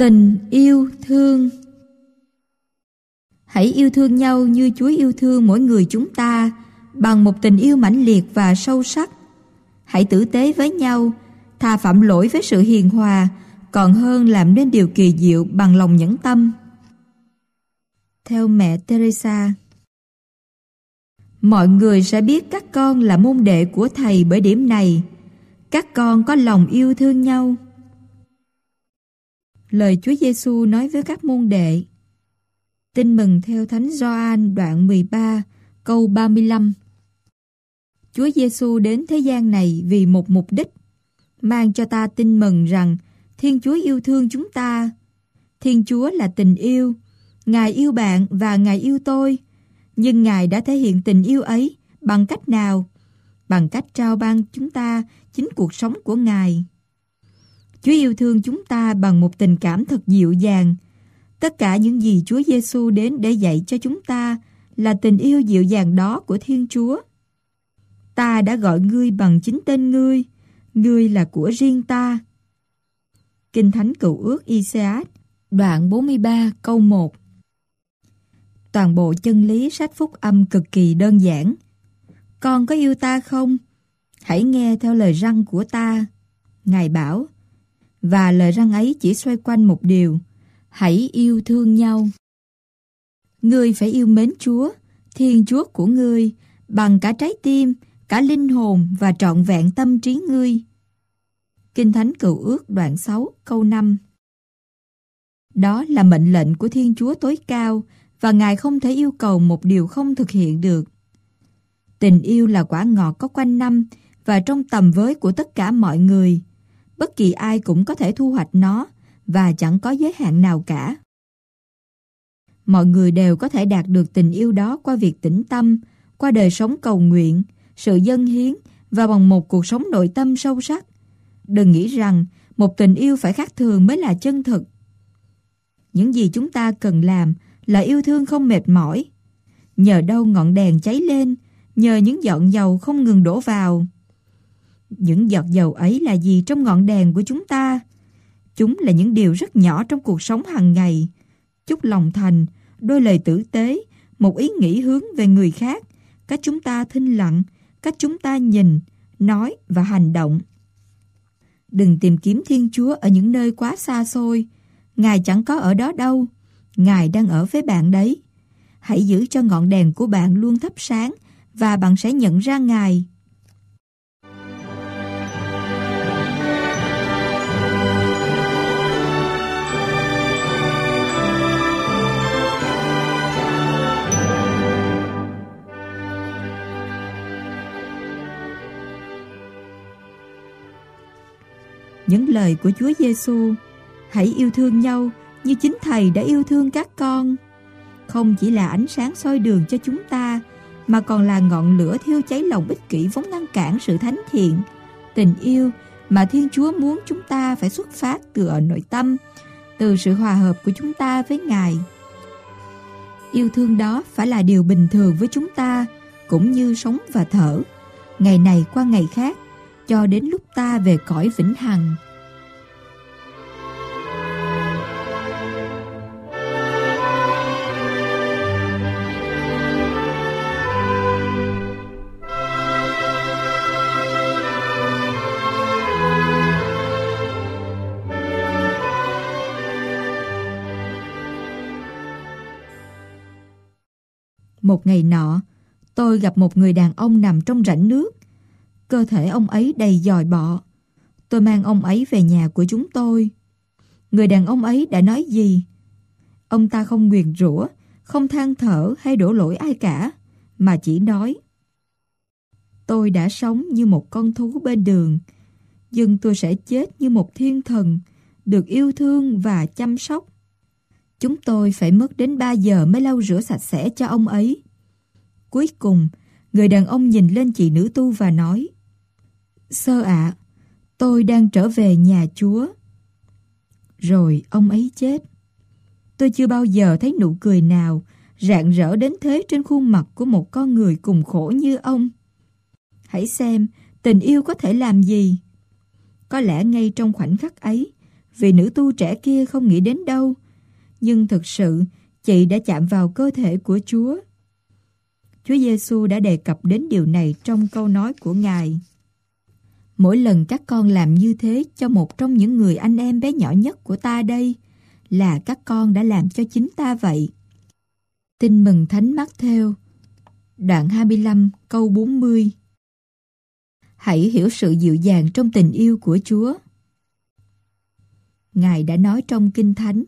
Tình yêu thương. Hãy yêu thương nhau như Chúa yêu thương mỗi người chúng ta, bằng một tình yêu mãnh liệt và sâu sắc. Hãy tử tế với nhau, thà phạm lỗi với sự hiền hòa, còn hơn làm nên điều kỳ diệu bằng lòng nhẫn tâm. Theo mẹ Teresa. Mọi người sẽ biết các con là môn đệ của Thầy bởi điểm này: các con có lòng yêu thương nhau. Lời Chúa Giêsu nói với các môn đệ. Tin mừng theo Thánh Gioan đoạn 13, câu 35. Chúa Giêsu đến thế gian này vì một mục đích, mang cho ta tin mừng rằng Thiên Chúa yêu thương chúng ta. Thiên Chúa là tình yêu. Ngài yêu bạn và Ngài yêu tôi. Nhưng Ngài đã thể hiện tình yêu ấy bằng cách nào? Bằng cách trao ban chúng ta chính cuộc sống của Ngài. Chúa yêu thương chúng ta bằng một tình cảm thật dịu dàng. Tất cả những gì Chúa Giêsu đến để dạy cho chúng ta là tình yêu dịu dàng đó của Thiên Chúa. Ta đã gọi ngươi bằng chính tên ngươi, ngươi là của riêng ta. Kinh Thánh Cựu Ước Isaiah, đoạn 43 câu 1. Toàn bộ chân lý sách Phúc Âm cực kỳ đơn giản. Con có yêu ta không? Hãy nghe theo lời răn của ta. Ngài bảo, và lời răn ấy chỉ xoay quanh một điều: hãy yêu thương nhau. Ngươi phải yêu mến Chúa, Thiên Chúa của ngươi, bằng cả trái tim, cả linh hồn và trọn vẹn tâm trí ngươi. Kinh Thánh Cựu Ước đoạn 6 câu 5. Đó là mệnh lệnh của Thiên Chúa tối cao, và Ngài không thể yêu cầu một điều không thực hiện được. Tình yêu là quả ngọt có quanh năm và trong tầm với của tất cả mọi người. Bất kỳ ai cũng có thể thu hoạch nó và chẳng có giới hạn nào cả. Mọi người đều có thể đạt được tình yêu đó qua việc tĩnh tâm, qua đời sống cầu nguyện, sự dâng hiến và bằng một cuộc sống nội tâm sâu sắc. Đừng nghĩ rằng một tình yêu phải khác thường mới là chân thực. Những gì chúng ta cần làm là yêu thương không mệt mỏi. Nhờ đâu ngọn đèn cháy lên, nhờ những giọt dầu không ngừng đổ vào. Những giọt dầu ấy là gì trong ngọn đèn của chúng ta? Chúng là những điều rất nhỏ trong cuộc sống hàng ngày. Chút lòng thành, đôi lời tử tế, một ý nghĩ hướng về người khác, cách chúng ta thinh lặng, cách chúng ta nhìn, nói và hành động. Đừng tìm kiếm Thiên Chúa ở những nơi quá xa xôi. Ngài chẳng có ở đó đâu. Ngài đang ở với bạn đấy. Hãy giữ cho ngọn đèn của bạn luôn thắp sáng và bạn sẽ nhận ra Ngài. Những lời của Chúa Giêsu: hãy yêu thương nhau như chính Thầy đã yêu thương các con, không chỉ là ánh sáng soi đường cho chúng ta, mà còn là ngọn lửa thiêu cháy lòng ích kỷ vốn ngăn cản sự thánh thiện. Tình yêu mà Thiên Chúa muốn chúng ta phải xuất phát từ ở nội tâm, từ sự hòa hợp của chúng ta với Ngài. Yêu thương đó phải là điều bình thường với chúng ta, cũng như sống và thở, ngày này qua ngày khác, cho đến lúc ta về cõi vĩnh hằng. Một ngày nọ, tôi gặp một người đàn ông nằm trong rãnh nước. Cơ thể ông ấy đầy giòi bọ. Tôi mang ông ấy về nhà của chúng tôi. Người đàn ông ấy đã nói gì? Ông ta không nguyền rủa, không than thở hay đổ lỗi ai cả, mà chỉ nói: tôi đã sống như một con thú bên đường, nhưng tôi sẽ chết như một thiên thần, được yêu thương và chăm sóc. Chúng tôi phải mất đến 3 giờ mới lau rửa sạch sẽ cho ông ấy. Cuối cùng, người đàn ông nhìn lên chị nữ tu và nói: Sơ ạ, tôi đang trở về nhà Chúa. Rồi ông ấy chết. Tôi chưa bao giờ thấy nụ cười nào rạng rỡ đến thế trên khuôn mặt của một con người cùng khổ như ông. Hãy xem tình yêu có thể làm gì. Có lẽ ngay trong khoảnh khắc ấy, vì nữ tu trẻ kia không nghĩ đến đâu, nhưng thực sự chị đã chạm vào cơ thể của Chúa. Chúa Giêsu đã đề cập đến điều này trong câu nói của Ngài. Mỗi lần các con làm như thế cho một trong những người anh em bé nhỏ nhất của ta đây, là các con đã làm cho chính ta vậy. Tin mừng Thánh Mác-thêu, đoạn 25, câu 40. Hãy hiểu sự dịu dàng trong tình yêu của Chúa. Ngài đã nói trong Kinh Thánh: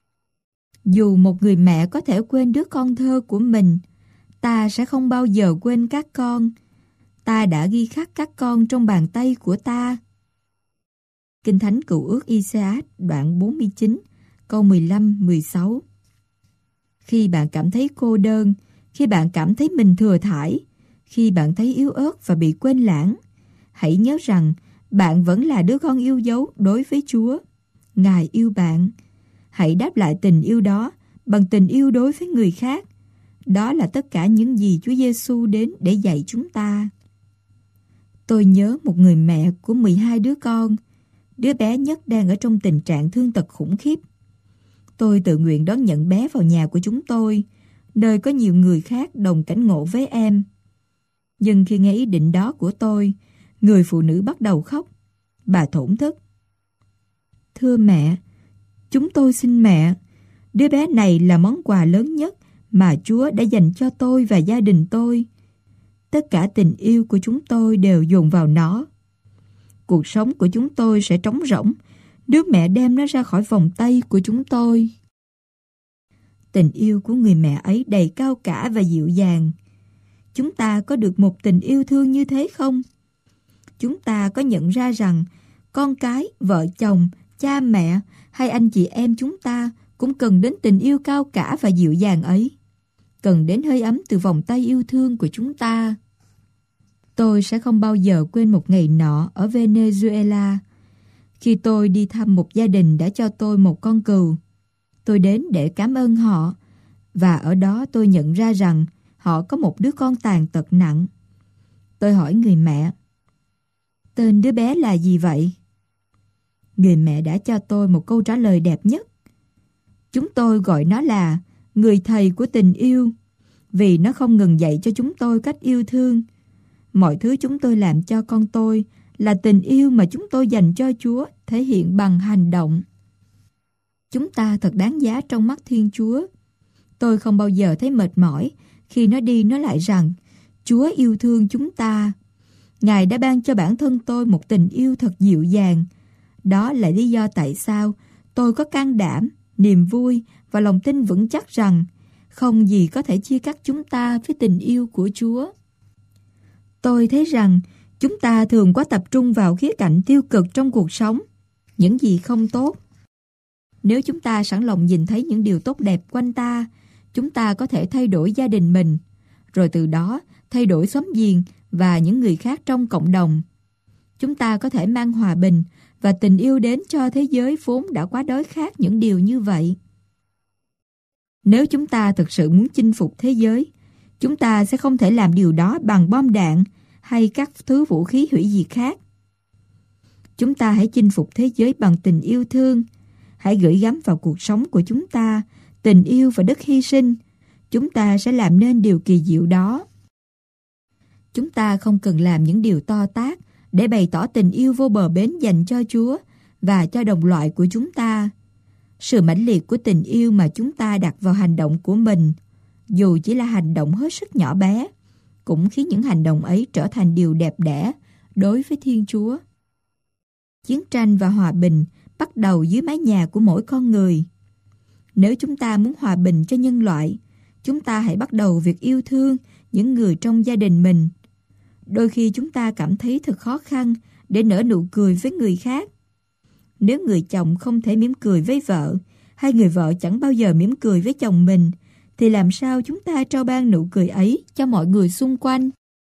dù một người mẹ có thể quên đứa con thơ của mình, ta sẽ không bao giờ quên các con. Ta đã ghi khắc các con trong bàn tay của ta. Kinh Thánh Cựu Ước Isaiah đoạn 49, câu 15-16. Khi bạn cảm thấy cô đơn, khi bạn cảm thấy mình thừa thãi, khi bạn thấy yếu ớt và bị quên lãng, hãy nhớ rằng bạn vẫn là đứa con yêu dấu đối với Chúa. Ngài yêu bạn. Hãy đáp lại tình yêu đó bằng tình yêu đối với người khác. Đó là tất cả những gì Chúa Giêsu đến để dạy chúng ta. Tôi nhớ một người mẹ của 12 đứa con. Đứa bé nhất đang ở trong tình trạng thương tật khủng khiếp. Tôi tự nguyện đón nhận bé vào nhà của chúng tôi, nơi có nhiều người khác đồng cảnh ngộ với em. Nhưng khi nghe ý định đó của tôi, người phụ nữ bắt đầu khóc. Bà thổn thức: thưa mẹ, chúng tôi xin mẹ, đứa bé này là món quà lớn nhất mà Chúa đã dành cho tôi và gia đình tôi. Tất cả tình yêu của chúng tôi đều dồn vào nó. Cuộc sống của chúng tôi sẽ trống rỗng nếu mẹ đem nó ra khỏi vòng tay của chúng tôi. Tình yêu của người mẹ ấy đầy cao cả và dịu dàng. Chúng ta có được một tình yêu thương như thế không? Chúng ta có nhận ra rằng con cái, vợ chồng, cha mẹ hay anh chị em chúng ta cũng cần đến tình yêu cao cả và dịu dàng ấy, cần đến hơi ấm từ vòng tay yêu thương của chúng ta. Tôi sẽ không bao giờ quên một ngày nọ ở Venezuela, khi tôi đi thăm một gia đình đã cho tôi một con cừu. Tôi đến để cảm ơn họ, và ở đó tôi nhận ra rằng họ có một đứa con tàn tật nặng. Tôi hỏi người mẹ: tên đứa bé là gì vậy? Người mẹ đã cho tôi một câu trả lời đẹp nhất. Chúng tôi gọi nó là người thầy của tình yêu, vì nó không ngừng dạy cho chúng tôi cách yêu thương. Mọi thứ chúng tôi làm cho con tôi là tình yêu mà chúng tôi dành cho Chúa, thể hiện bằng hành động. Chúng ta thật đáng giá trong mắt Thiên Chúa. Tôi không bao giờ thấy mệt mỏi khi nó đi nói lại rằng Chúa yêu thương chúng ta. Ngài đã ban cho bản thân tôi một tình yêu thật dịu dàng. Đó là lý do tại sao tôi có can đảm, niềm vui và lòng tin vững chắc rằng không gì có thể chia cắt chúng ta với tình yêu của Chúa. Tôi thấy rằng chúng ta thường quá tập trung vào khía cạnh tiêu cực trong cuộc sống, những gì không tốt. Nếu chúng ta sẵn lòng nhìn thấy những điều tốt đẹp quanh ta, chúng ta có thể thay đổi gia đình mình, rồi từ đó thay đổi xóm giềng và những người khác trong cộng đồng. Chúng ta có thể mang hòa bình và tình yêu đến cho thế giới vốn đã quá đói khát những điều như vậy. Nếu chúng ta thực sự muốn chinh phục thế giới, chúng ta sẽ không thể làm điều đó bằng bom đạn hay các thứ vũ khí hủy diệt khác. Chúng ta hãy chinh phục thế giới bằng tình yêu thương. Hãy gửi gắm vào cuộc sống của chúng ta tình yêu và đức hy sinh. Chúng ta sẽ làm nên điều kỳ diệu đó. Chúng ta không cần làm những điều to tát để bày tỏ tình yêu vô bờ bến dành cho Chúa và cho đồng loại của chúng ta. Sự mãnh liệt của tình yêu mà chúng ta đặt vào hành động của mình, dù chỉ là hành động hết sức nhỏ bé, cũng khiến những hành động ấy trở thành điều đẹp đẽ đối với Thiên Chúa. Chiến tranh và hòa bình bắt đầu dưới mái nhà của mỗi con người. Nếu chúng ta muốn hòa bình cho nhân loại, chúng ta hãy bắt đầu việc yêu thương những người trong gia đình mình. Đôi khi chúng ta cảm thấy thật khó khăn để nở nụ cười với người khác. Nếu người chồng không thể mỉm cười với vợ, hay người vợ chẳng bao giờ mỉm cười với chồng mình, thì làm sao chúng ta trao ban nụ cười ấy cho mọi người xung quanh?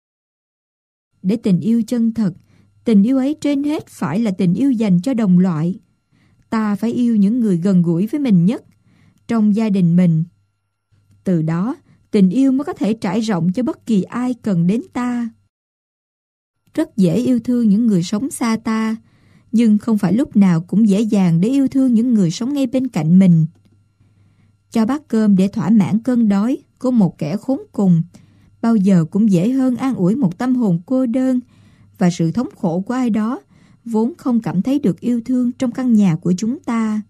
Để tình yêu chân thật, tình yêu ấy trên hết phải là tình yêu dành cho đồng loại. Ta phải yêu những người gần gũi với mình nhất, trong gia đình mình. Từ đó, tình yêu mới có thể trải rộng cho bất kỳ ai cần đến ta. Rất dễ yêu thương những người sống xa ta, nhưng không phải lúc nào cũng dễ dàng để yêu thương những người sống ngay bên cạnh mình. Cho bát cơm để thỏa mãn cơn đói của một kẻ khốn cùng bao giờ cũng dễ hơn an ủi một tâm hồn cô đơn và sự thống khổ của ai đó vốn không cảm thấy được yêu thương trong căn nhà của chúng ta.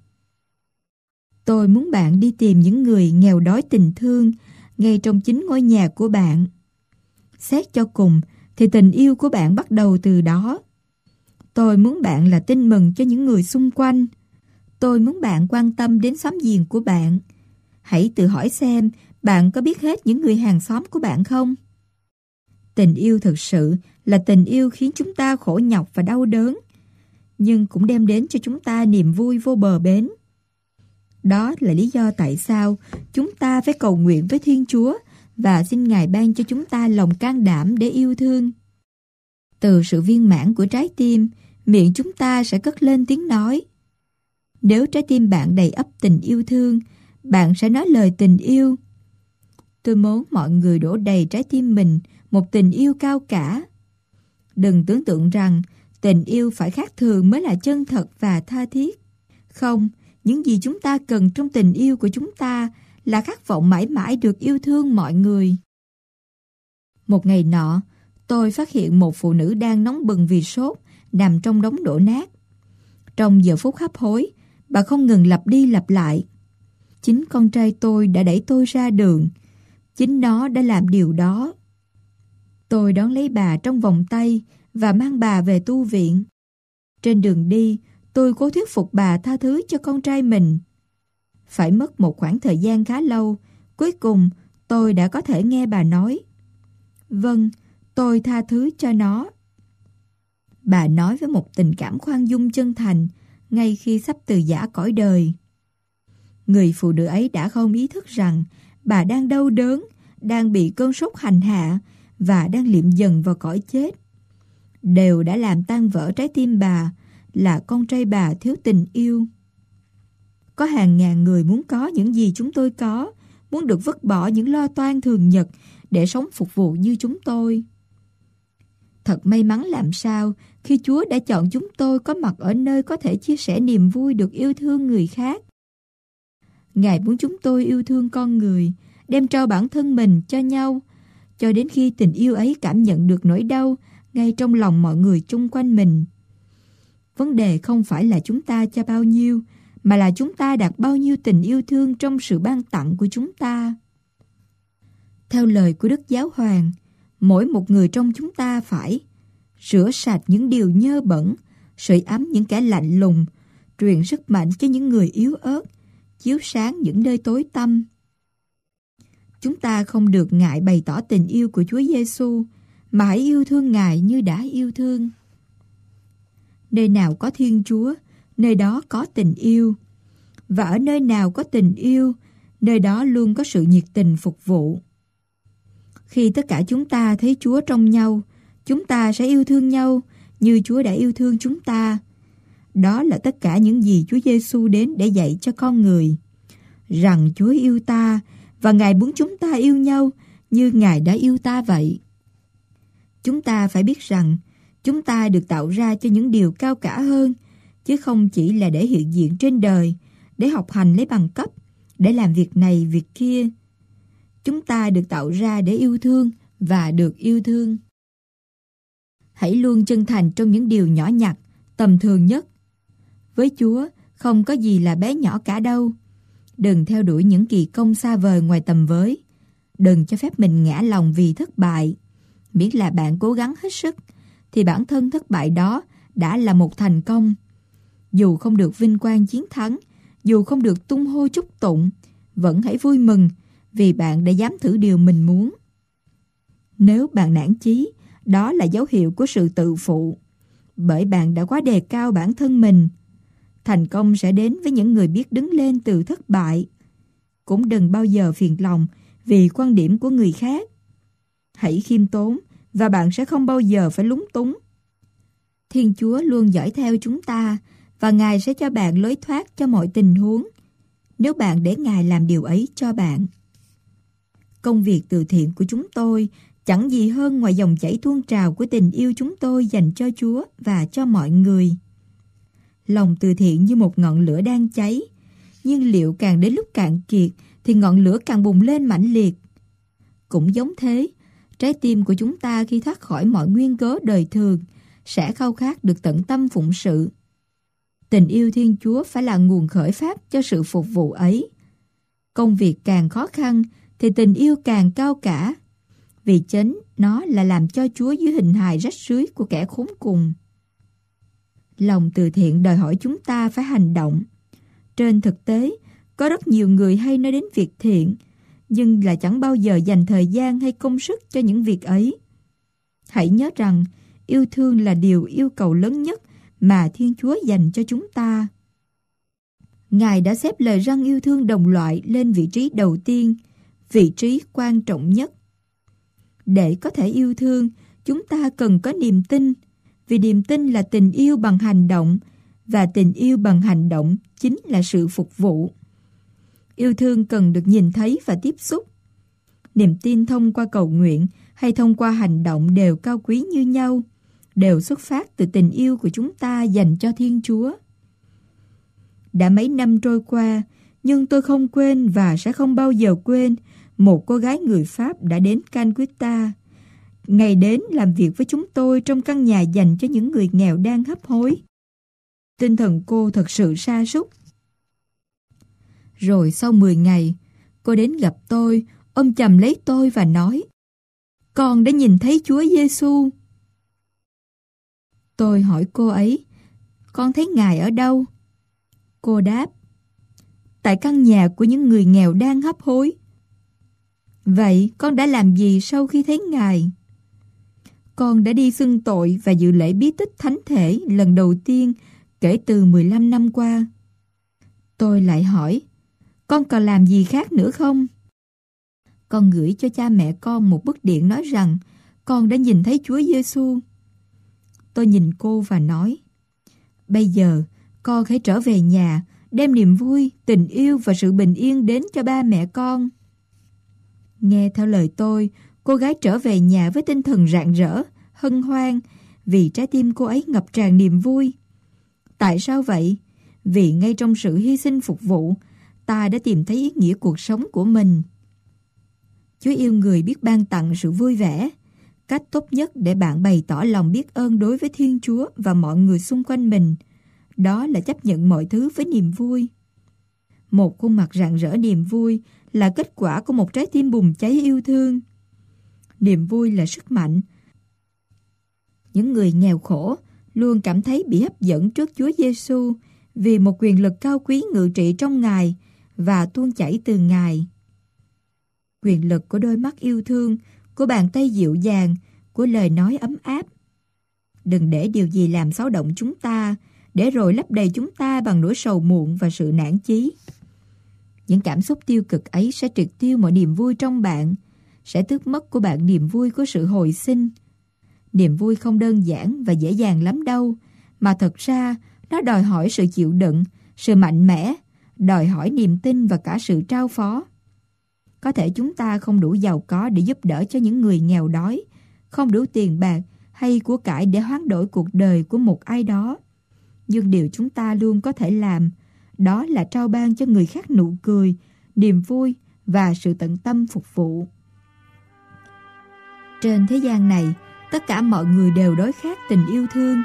Tôi muốn bạn đi tìm những người nghèo đói tình thương ngay trong chính ngôi nhà của bạn. Xét cho cùng thì tình yêu của bạn bắt đầu từ đó. Tôi muốn bạn là tin mừng cho những người xung quanh. Tôi muốn bạn quan tâm đến xóm giềng của bạn. Hãy tự hỏi xem bạn có biết hết những người hàng xóm của bạn không? Tình yêu thực sự là tình yêu khiến chúng ta khổ nhọc và đau đớn, nhưng cũng đem đến cho chúng ta niềm vui vô bờ bến. Đó là lý do tại sao chúng ta phải cầu nguyện với Thiên Chúa và xin Ngài ban cho chúng ta lòng can đảm để yêu thương. Từ sự viên mãn của trái tim, miệng chúng ta sẽ cất lên tiếng nói. Nếu trái tim bạn đầy ắp tình yêu thương, bạn sẽ nói lời tình yêu. Tôi muốn mọi người đổ đầy trái tim mình một tình yêu cao cả. Đừng tưởng tượng rằng tình yêu phải khác thường mới là chân thật và tha thiết. Không, những gì chúng ta cần trong tình yêu của chúng ta là khát vọng mãi mãi được yêu thương mọi người. Một ngày nọ, tôi phát hiện một phụ nữ đang nóng bừng vì sốt, nằm trong đống đổ nát. Trong giờ phút hấp hối, bà không ngừng lặp đi lặp lại. Chính con trai tôi đã đẩy tôi ra đường. Chính nó đã làm điều đó. Tôi đón lấy bà trong vòng tay và mang bà về tu viện. Trên đường đi, tôi cố thuyết phục bà tha thứ cho con trai mình. Phải mất một khoảng thời gian khá lâu, cuối cùng tôi đã có thể nghe bà nói: "Vâng, tôi tha thứ cho nó." Bà nói với một tình cảm khoan dung chân thành, ngay khi sắp từ giã cõi đời. Người phụ nữ ấy đã không ý thức rằng bà đang đau đớn, đang bị cơn sốt hành hạ và đang liệm dần vào cõi chết. Đều đã làm tan vỡ trái tim bà là con trai bà thiếu tình yêu. Có hàng ngàn người muốn có những gì chúng tôi có, muốn được vứt bỏ những lo toan thường nhật để sống phục vụ như chúng tôi. Thật may mắn làm sao khi Chúa đã chọn chúng tôi có mặt ở nơi có thể chia sẻ niềm vui được yêu thương người khác. Ngài muốn chúng tôi yêu thương con người, đem trao bản thân mình cho nhau, cho đến khi tình yêu ấy cảm nhận được nỗi đau ngay trong lòng mọi người chung quanh mình. Vấn đề không phải là chúng ta cho bao nhiêu, mà là chúng ta đặt bao nhiêu tình yêu thương trong sự ban tặng của chúng ta. Theo lời của Đức Giáo Hoàng, mỗi một người trong chúng ta phải rửa sạch những điều nhơ bẩn, sưởi ấm những kẻ lạnh lùng, truyền sức mạnh cho những người yếu ớt, chiếu sáng những nơi tối tăm. Chúng ta không được ngại bày tỏ tình yêu của Chúa Giêsu, mà hãy yêu thương Ngài như đã yêu thương. Nơi nào có Thiên Chúa, nơi đó có tình yêu. Và ở nơi nào có tình yêu, nơi đó luôn có sự nhiệt tình phục vụ. Khi tất cả chúng ta thấy Chúa trong nhau, chúng ta sẽ yêu thương nhau như Chúa đã yêu thương chúng ta. Đó là tất cả những gì Chúa Giêsu đến để dạy cho con người. Rằng Chúa yêu ta và Ngài muốn chúng ta yêu nhau như Ngài đã yêu ta vậy. Chúng ta phải biết rằng chúng ta được tạo ra cho những điều cao cả hơn, chứ không chỉ là để hiện diện trên đời, để học hành lấy bằng cấp, để làm việc này việc kia. Chúng ta được tạo ra để yêu thương và được yêu thương. Hãy luôn chân thành trong những điều nhỏ nhặt, tầm thường nhất. Với Chúa, không có gì là bé nhỏ cả đâu. Đừng theo đuổi những kỳ công xa vời ngoài tầm với. Đừng cho phép mình ngã lòng vì thất bại. Miễn là bạn cố gắng hết sức, thì bản thân thất bại đó đã là một thành công. Dù không được vinh quang chiến thắng, dù không được tung hô chúc tụng, vẫn hãy vui mừng vì bạn đã dám thử điều mình muốn. Nếu bạn nản chí, đó là dấu hiệu của sự tự phụ, bởi bạn đã quá đề cao bản thân mình. Thành công sẽ đến với những người biết đứng lên từ thất bại. Cũng đừng bao giờ phiền lòng vì quan điểm của người khác. Hãy khiêm tốn và bạn sẽ không bao giờ phải lúng túng. Thiên Chúa luôn dõi theo chúng ta và Ngài sẽ cho bạn lối thoát cho mọi tình huống, nếu bạn để Ngài làm điều ấy cho bạn. Công việc từ thiện của chúng tôi chẳng gì hơn ngoài dòng chảy tuôn trào của tình yêu chúng tôi dành cho Chúa và cho mọi người. Lòng từ thiện như một ngọn lửa đang cháy. Nhiên liệu càng đến lúc cạn kiệt thì ngọn lửa càng bùng lên mãnh liệt. Cũng giống thế, trái tim của chúng ta khi thoát khỏi mọi nguyên cớ đời thường sẽ khao khát được tận tâm phụng sự. Tình yêu Thiên Chúa phải là nguồn khởi phát cho sự phục vụ ấy. Công việc càng khó khăn thì tình yêu càng cao cả, vì chính nó là làm cho Chúa dưới hình hài rách rưới của kẻ khốn cùng. Lòng từ thiện đòi hỏi chúng ta phải hành động. Trên thực tế, có rất nhiều người hay nói đến việc thiện, nhưng là chẳng bao giờ dành thời gian hay công sức cho những việc ấy. Hãy nhớ rằng, yêu thương là điều yêu cầu lớn nhất mà Thiên Chúa dành cho chúng ta. Ngài đã xếp lời răn yêu thương đồng loại lên vị trí đầu tiên, vị trí quan trọng nhất. Để có thể yêu thương, chúng ta cần có niềm tin, vì niềm tin là tình yêu bằng hành động, và tình yêu bằng hành động chính là sự phục vụ. Yêu thương cần được nhìn thấy và tiếp xúc. Niềm tin thông qua cầu nguyện hay thông qua hành động đều cao quý như nhau, đều xuất phát từ tình yêu của chúng ta dành cho Thiên Chúa. Đã mấy năm trôi qua, nhưng tôi không quên và sẽ không bao giờ quên một cô gái người Pháp đã đến Calcutta. Ngày đến làm việc với chúng tôi trong căn nhà dành cho những người nghèo đang hấp hối. Tinh thần cô thật sự sa sút. Rồi sau 10 ngày, cô đến gặp tôi, ôm chầm lấy tôi và nói: "Con đã nhìn thấy Chúa Giêsu." Tôi hỏi cô ấy: "Con thấy Ngài ở đâu?" Cô đáp: "Tại căn nhà của những người nghèo đang hấp hối." "Vậy con đã làm gì sau khi thấy Ngài?" "Con đã đi xưng tội và dự lễ bí tích thánh thể lần đầu tiên kể từ 15 năm qua." Tôi lại hỏi: "Con còn làm gì khác nữa không?" "Con gửi cho cha mẹ con một bức điện nói rằng con đã nhìn thấy Chúa Giêsu." Tôi nhìn cô và nói: "Bây giờ con hãy trở về nhà, đem niềm vui, tình yêu và sự bình yên đến cho ba mẹ con." Nghe theo lời tôi, cô gái trở về nhà với tinh thần rạng rỡ, hân hoan, vì trái tim cô ấy ngập tràn niềm vui. Tại sao vậy? Vì ngay trong sự hy sinh phục vụ, ta đã tìm thấy ý nghĩa cuộc sống của mình. Chúa yêu người biết ban tặng sự vui vẻ. Cách tốt nhất để bạn bày tỏ lòng biết ơn đối với Thiên Chúa và mọi người xung quanh mình, đó là chấp nhận mọi thứ với niềm vui. Một khuôn mặt rạng rỡ niềm vui là kết quả của một trái tim bùng cháy yêu thương. Niềm vui là sức mạnh. Những người nghèo khổ luôn cảm thấy bị hấp dẫn trước Chúa Giêsu vì một quyền lực cao quý ngự trị trong Ngài và tuôn chảy từ Ngài. Quyền lực của đôi mắt yêu thương, của bàn tay dịu dàng, của lời nói ấm áp. Đừng để điều gì làm xáo động chúng ta, để rồi lấp đầy chúng ta bằng nỗi sầu muộn và sự nản chí. Những cảm xúc tiêu cực ấy sẽ triệt tiêu mọi niềm vui trong bạn, sẽ tước mất của bạn niềm vui của sự hồi sinh. Niềm vui không đơn giản và dễ dàng lắm đâu, mà thật ra nó đòi hỏi sự chịu đựng, sự mạnh mẽ, đòi hỏi niềm tin và cả sự trao phó. Có thể chúng ta không đủ giàu có để giúp đỡ cho những người nghèo đói, không đủ tiền bạc hay của cải để hoán đổi cuộc đời của một ai đó. Nhưng điều chúng ta luôn có thể làm, đó là trao ban cho người khác nụ cười, niềm vui và sự tận tâm phục vụ. Trên thế gian này, tất cả mọi người đều đói khát tình yêu thương.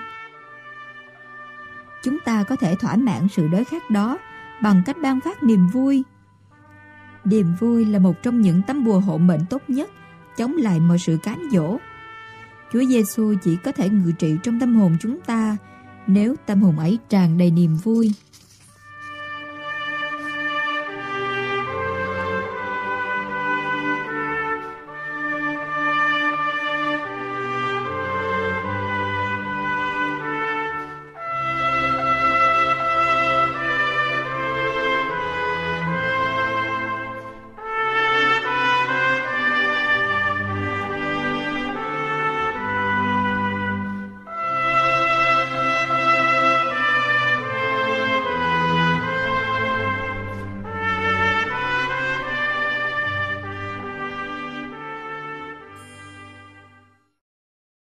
Chúng ta có thể thỏa mãn sự đói khát đó bằng cách ban phát niềm vui. Niềm vui là một trong những tấm bùa hộ mệnh tốt nhất, chống lại mọi sự cám dỗ. Chúa Giêsu chỉ có thể ngự trị trong tâm hồn chúng ta nếu tâm hồn ấy tràn đầy niềm vui.